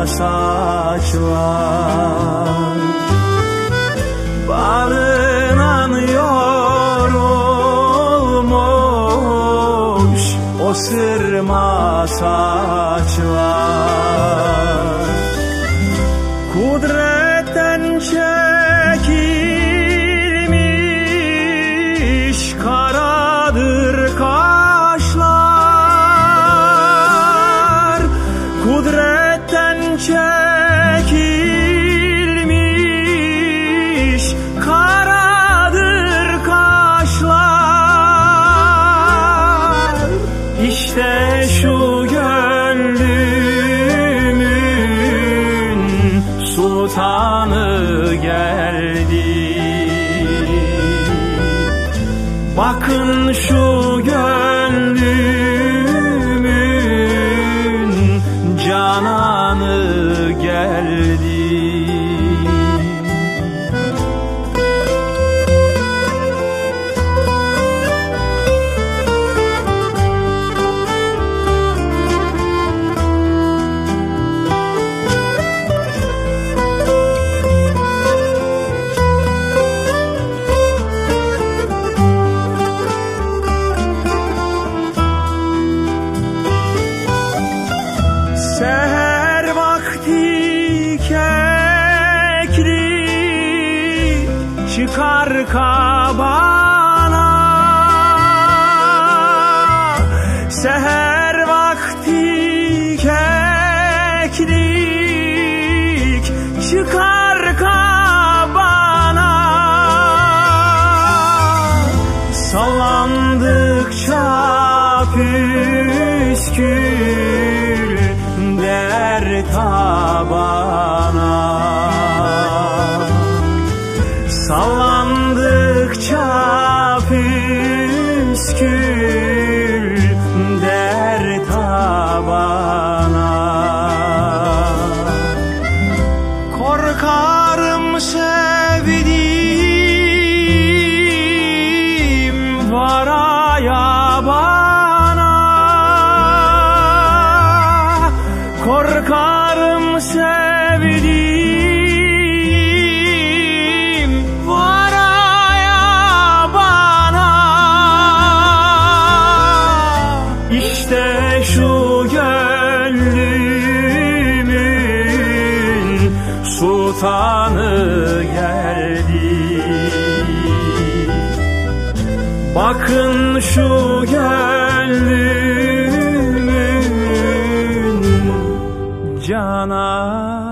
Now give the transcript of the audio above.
saçlar. Bağrından yorulmuş o sırma saçlar. Kudretten çekilmiş karadır kaşlar. Kudretten çekilmiş karadır kaşlar. İşte şu gönlümün sultanı geldi. Bakın şu gönlümün cananı geldi. Seher vakti keklik çıkar kabana. Seher vakti keklik çıkar kabana. Sallandıkça püskül der tabana. Sallandıkça püskül der tabana. Korkarım sevdiğim varaya bana. Korkarım sevdiğim varaya bana. İşte şu gönlümün sultanı geldi. Bakın şu gönlümün cana